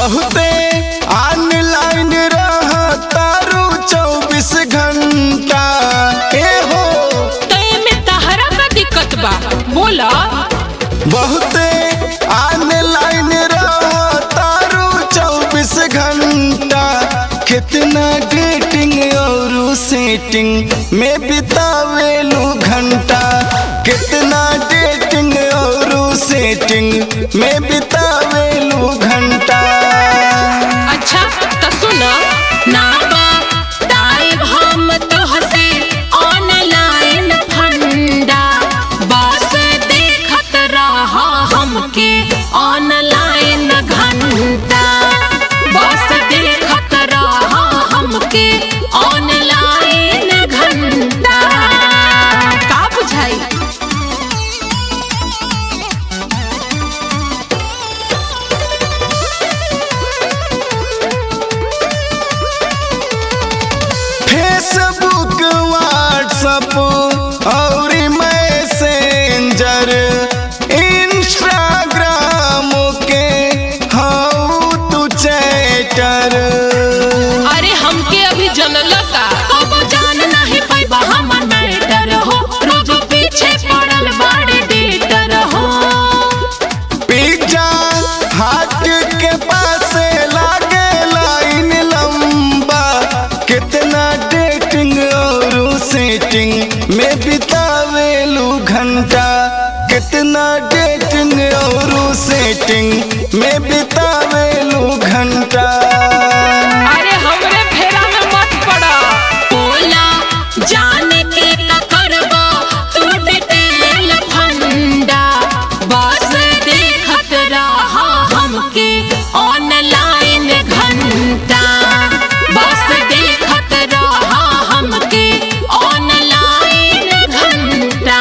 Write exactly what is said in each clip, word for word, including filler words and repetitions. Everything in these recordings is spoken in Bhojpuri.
बहुते ऑनलाइन रहतारू चौबीस घंटा ए हो में तहरा का दिक्कत बा बोला। बहुते ऑनलाइन रहतारू चौबीस घंटा कितना डेटिंग और सेटिंग में बितावेलू घंटा कितना डेटिंग और सेटिंग में बितावेलू घंटा। अच्छा तो सुना ना बताइब हम तोहसे ऑनलाइन फंडा बस देखत रहा हमके ऑनलाइन घंटा बस देखत रहा हमके ऑनलाइन घंटा का बुझाई। फेसबुक व्हाट्सएप और मैसेंजर इंस्टाग्राम के हाउ तू चैटर। अरे हमके अभी जनल का कब जान नहीं पाइबा हमर मैटर हो रोज पीछे पड़ल बाड़े डेटर हो। पिज्जा हाट के पास लागे लाइन लंबा कितना डेटिंग और सेटिंग में बितावेलू घंटा कितना डेटिंग और सेटिंग में बितावेलू घंटा। अरे हमरे फेरा में मत पड़ा बोला जाने के का करबा तू डिटेल फंडा बस देखत रहा हमके ऑनलाइन घंटा बस देखत रहा हमके ऑनलाइन घंटा।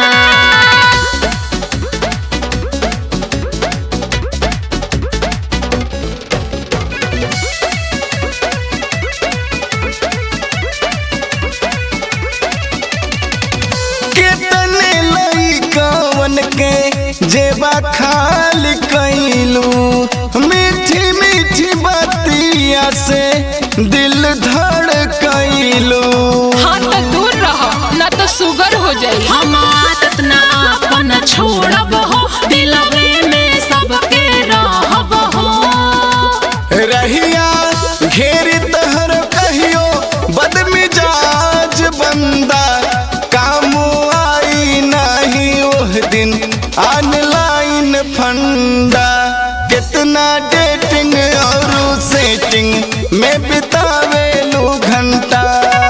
कितने लइकवन के जेबा खाली कैलू मीठी मीठी बतिया से दिल धड़कैलू। हाँ तो दूर रहो ना तो शुगर हो जाए। हम आदत ना अपन छोड़ब हो दिलवे में सबके रहब हो। रहिया घेर तहर कहियो बदमिजाज बंदा काम आई नहीं ओह दिन ऑनलाइन फंडा कितना डेटिंग और सेटिंग में बितावेलू घंटा।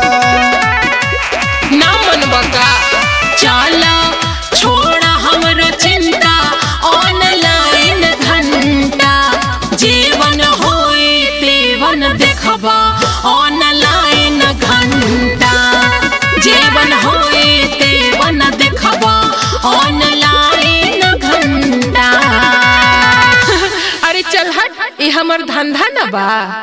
ना मन बका चला छोड़ा हमरो चिंता ऑनलाइन घंटा जीवन होए तेवन देखबा ऑनलाइन घंटा जीवन होए तेवन देखबा ऑनलाइन घंटा। अरे चल हट ये हमर धंधा ना बा।